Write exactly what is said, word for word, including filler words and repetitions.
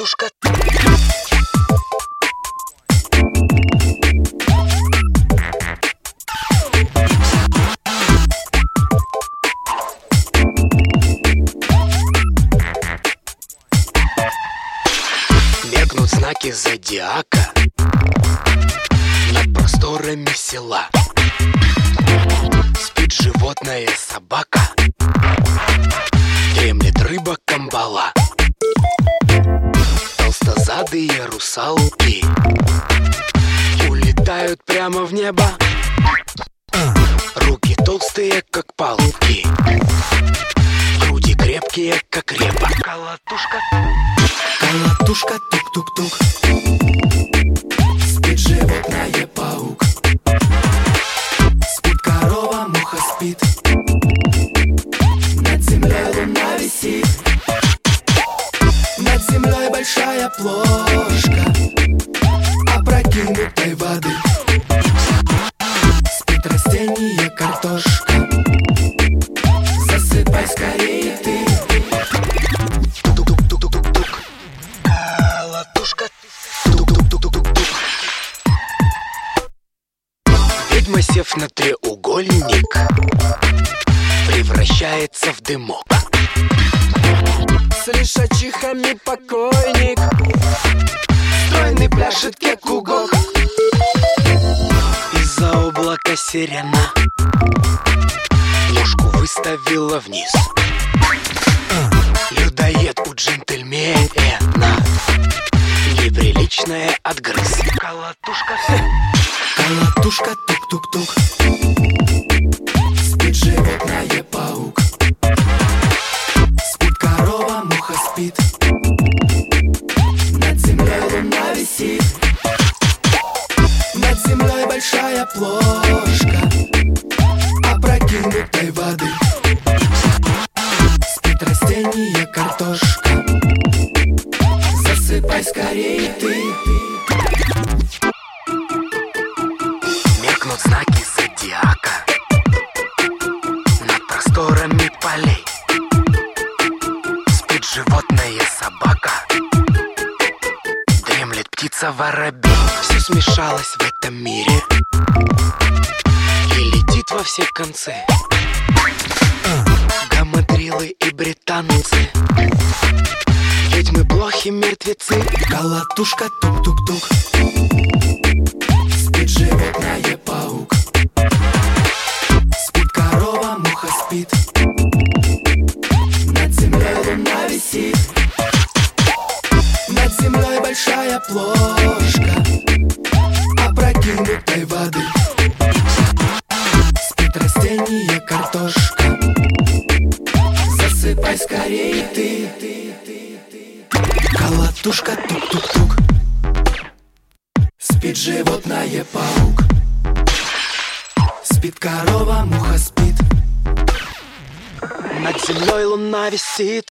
Колотушка. Меркнут знаки зодиака над просторами села. Спит животное собака, дремлет рыба камбала. Толстозадые русалки улетают прямо в небо. Руки толстые, как палки, груди крепкие, как репа. Колотушка. Колотушка, тук-тук-тук. Спит животное паук. Спит корова, муха спит. Над землей луна висит. Над землей большая плошка опрокинутой воды. Спит растение картошка. Засыпай скорее ты. Колотушка. Тук-тук-тук-тук-тук. Ведьма, сев на треугольник, превращается в дымок. С лишачихами покойник Стройный пляшет кекугок. Из-за облака сирена ложку выставила вниз. Людоед у джентльмена неприличное отгрыз. Колотушка. Колотушка, тук-тук-тук. Спит животное паук. Спит корова, муха спит. Над землей луна висит. Над землей большая плошка опрокинутой воды. Спит растение картошка. Засыпай скорее ты. Меркнут знаки зодиака над просторами полей. Спит животное собака, дремлет птица воробей. Все смешалось в этом мире и летит во все концы. Гамадрилы и британцы, ведьмы, блохи, мертвецы. Колотушка, тук-тук-тук. Спит животное паук. Спит корова, муха спит. Над землей луна висит. Над землей большая плошка опрокинутой воды. Спит растение картошка. Засыпай скорее ты. Колотушка, тук-тук-тук. Спит животное паук. Спит корова, муха спит. Над землей луна висит.